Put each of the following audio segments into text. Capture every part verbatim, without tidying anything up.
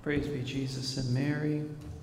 Praise be Jesus and Mary.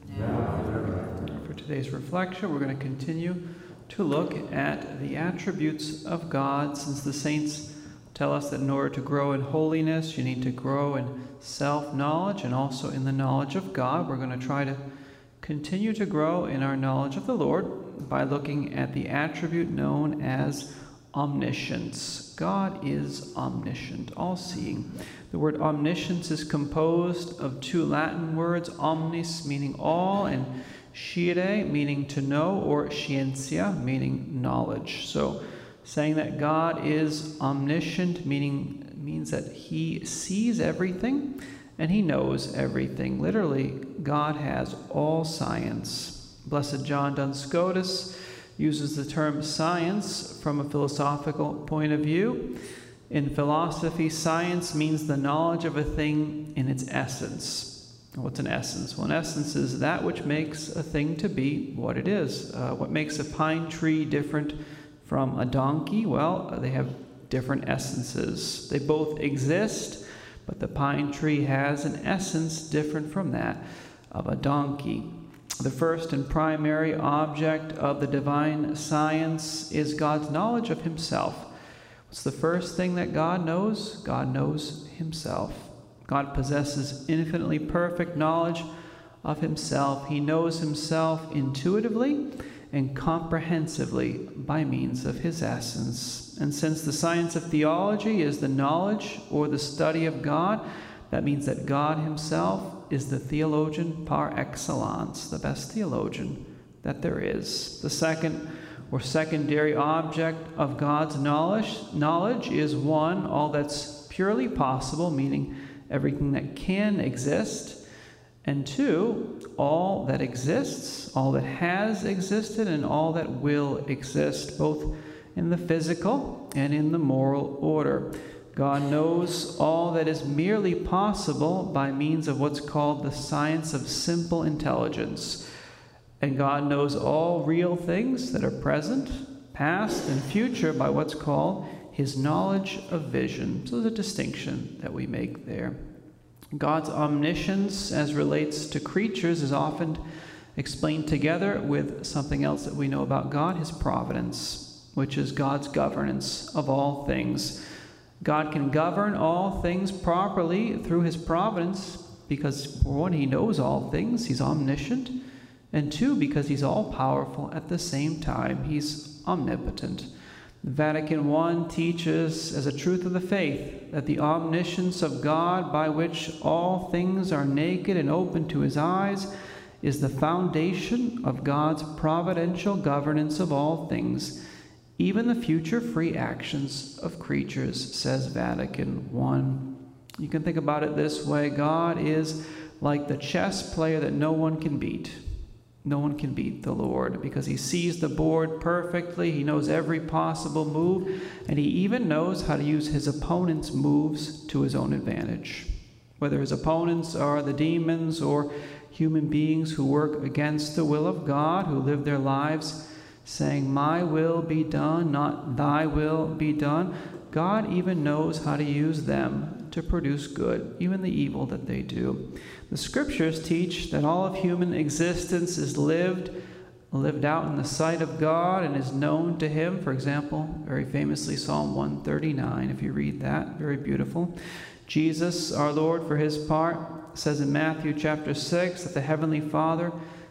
For today's reflection, we're going to continue to look at the attributes of God, since the saints tell us that in order to grow in holiness, you need to grow in self-knowledge and also in the knowledge of God. We're going to try to continue to grow in our knowledge of the Lord by looking at the attribute known as omniscience. God is omniscient, all-seeing. The word omniscience is composed of two Latin words, omnis meaning all, and scire meaning to know, or scientia meaning knowledge. So saying that God is omniscient meaning means that he sees everything and he knows everything. Literally, God has all science. Blessed John Duns Scotus uses the term science from a philosophical point of view. In philosophy, science means the knowledge of a thing in its essence. What's an essence? Well, an essence is that which makes a thing to be what it is. Uh, what makes a pine tree different from a donkey? Well, they have different essences. They both exist, but the pine tree has an essence different from that of a donkey. The first and primary object of the divine science is God's knowledge of himself. What's the first thing that God knows? God knows himself. God possesses infinitely perfect knowledge of himself. He knows himself intuitively and comprehensively by means of his essence. And since the science of theology is the knowledge or the study of God, that means that God himself is the theologian par excellence, the best theologian that there is. The second or secondary object of God's knowledge, knowledge is one, all that's purely possible, meaning everything that can exist, and two, all that exists, all that has existed, and all that will exist, both in the physical and in the moral order. God knows all that is merely possible by means of what's called the science of simple intelligence. And God knows all real things that are present, past, and future by what's called his knowledge of vision. So there's a distinction that we make there. God's omniscience as relates to creatures is often explained together with something else that we know about God, his providence, which is God's governance of all things. God can govern all things properly through his providence because, for one, he knows all things, he's omniscient, and two, because he's all-powerful at the same time, he's omnipotent. Vatican One teaches as a truth of the faith that the omniscience of God, by which all things are naked and open to his eyes, is the foundation of God's providential governance of all things, even the future free actions of creatures, says Vatican One. You can think about it this way: God is like the chess player that no one can beat. No one can beat the Lord because he sees the board perfectly. He knows every possible move, and he even knows how to use his opponent's moves to his own advantage. Whether his opponents are the demons or human beings who work against the will of God, who live their lives saying, "My will be done, not thy will be done," God even knows how to use them to produce good, even the evil that they do. The scriptures teach that all of human existence is lived, lived out in the sight of God and is known to him. For example, very famously, Psalm one thirty-nine, if you read that, very beautiful. Jesus, our Lord, for his part, says in Matthew chapter six that the Heavenly Father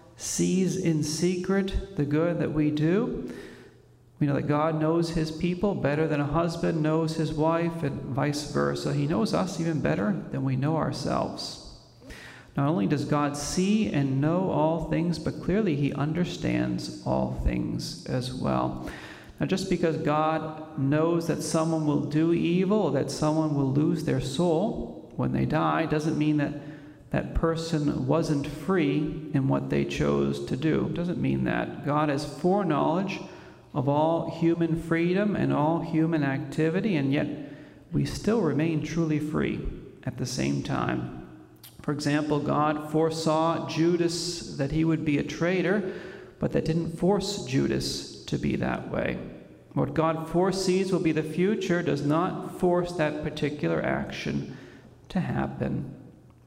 sees in secret the good that we do. We know that God knows his people better than a husband knows his wife, and vice versa. He knows us even better than we know ourselves. Not only does God see and know all things, but clearly he understands all things as well. Now, just because God knows that someone will do evil, or that someone will lose their soul when they die, doesn't mean that that person wasn't free in what they chose to do. It doesn't mean that. God has foreknowledge of all human freedom and all human activity, and yet we still remain truly free at the same time. For example, God foresaw Judas that he would be a traitor, but that didn't force Judas to be that way. What God foresees will be the future does not force that particular action to happen.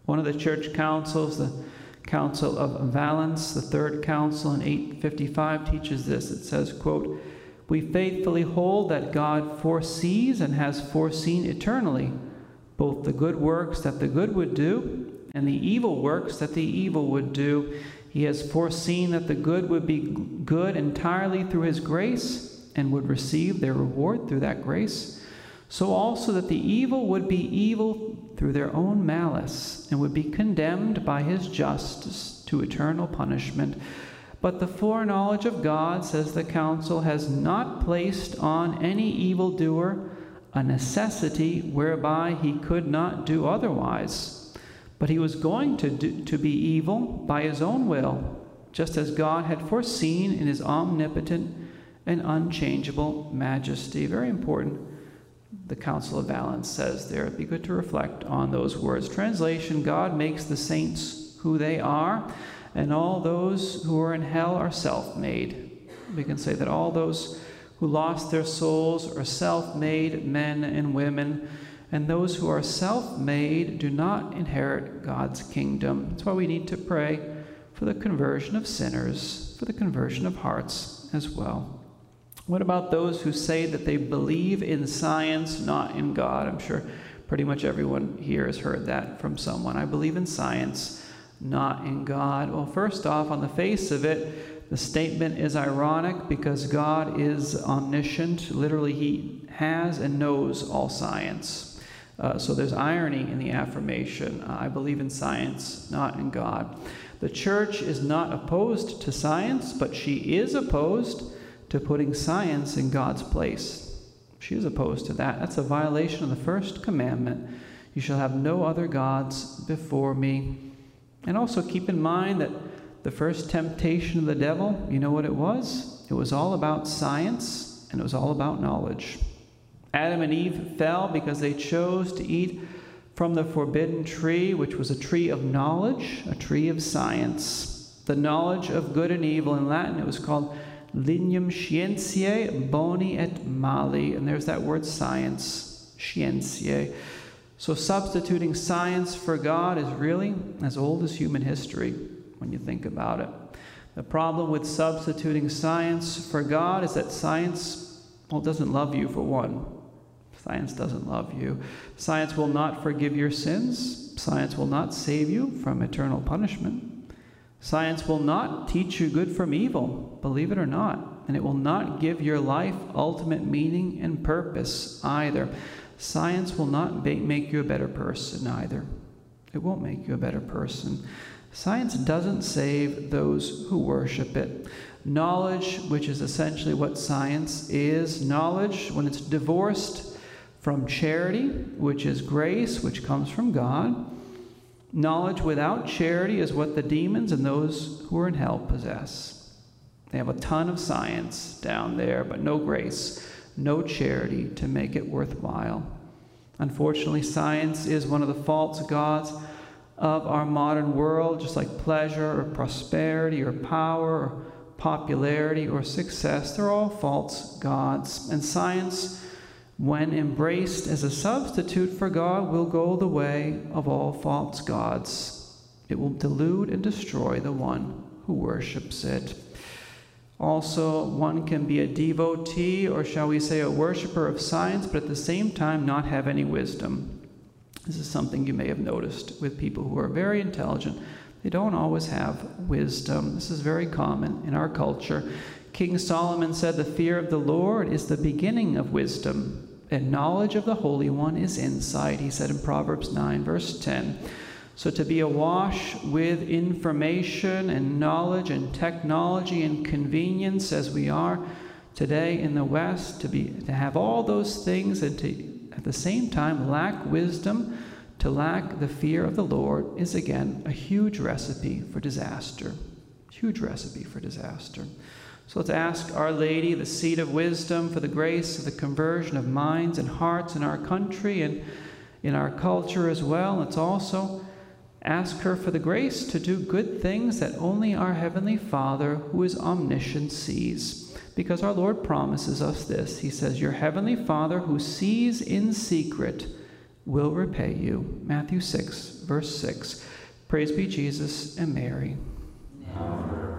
One of the church councils, the Council of Valence, the third council in eight fifty-five, teaches this. It says, quote, "We faithfully hold that God foresees and has foreseen eternally both the good works that the good would do and the evil works that the evil would do. He has foreseen that the good would be good entirely through his grace and would receive their reward through that grace. So also that the evil would be evil through their own malice and would be condemned by his justice to eternal punishment. But the foreknowledge of God, says the council, has not placed on any evildoer a necessity whereby he could not do otherwise. But he was going to, do, to be evil by his own will, just as God had foreseen in his omnipotent and unchangeable majesty." Very important. The Council of Valence says there. It'd be good to reflect on those words. Translation: God makes the saints who they are, and all those who are in hell are self-made. We can say that all those who lost their souls are self-made men and women, and those who are self-made do not inherit God's kingdom. That's why we need to pray for the conversion of sinners, for the conversion of hearts as well. What about those who say that they believe in science, not in God? I'm sure pretty much everyone here has heard that from someone. I believe in science, not in God. Well, first off, on the face of it, the statement is ironic because God is omniscient. Literally, he has and knows all science. Uh, so there's irony in the affirmation. Uh, I believe in science, not in God. The church is not opposed to science, but she is opposed to putting science in God's place. She is opposed to that. That's a violation of the first commandment. You shall have no other gods before me. And also keep in mind that the first temptation of the devil, you know what it was? It was all about science, and it was all about knowledge. Adam and Eve fell because they chose to eat from the forbidden tree, which was a tree of knowledge, a tree of science. The knowledge of good and evil. In Latin, it was called lignum scientiae boni et mali. And there's that word science, scientiae. So substituting science for God is really as old as human history when you think about it. The problem with substituting science for God is that science, well, doesn't love you for one. Science doesn't love you. Science will not forgive your sins. Science will not save you from eternal punishment. Science will not teach you good from evil, believe it or not. And it will not give your life ultimate meaning and purpose either. Science will not make you a better person either. It won't make you a better person. Science doesn't save those who worship it. Knowledge, which is essentially what science is, knowledge, when it's divorced from charity, which is grace, which comes from God, knowledge without charity is what the demons and those who are in hell possess. They have a ton of science down there, but no grace, no charity to make it worthwhile. Unfortunately, science is one of the false gods of our modern world, just like pleasure or prosperity or power or popularity or success. They're all false gods. And science, when embraced as a substitute for God, will go the way of all false gods. It will delude and destroy the one who worships it. Also, one can be a devotee, or shall we say a worshiper of science, but at the same time not have any wisdom. This is something you may have noticed with people who are very intelligent. They don't always have wisdom. This is very common in our culture. King Solomon said, "The fear of the Lord is the beginning of wisdom, and knowledge of the Holy One is insight," he said in Proverbs nine, verse ten. So to be awash with information and knowledge and technology and convenience as we are today in the West, to be to have all those things and to at the same time lack wisdom, to lack the fear of the Lord, is again a huge recipe for disaster. Huge recipe for disaster. So let's ask Our Lady, the seat of wisdom, for the grace of the conversion of minds and hearts in our country and in our culture as well. Let's also ask her for the grace to do good things that only our Heavenly Father, who is omniscient, sees. Because our Lord promises us this. He says, "Your Heavenly Father, who sees in secret, will repay you. Matthew six, verse six. Praise be Jesus and Mary. Now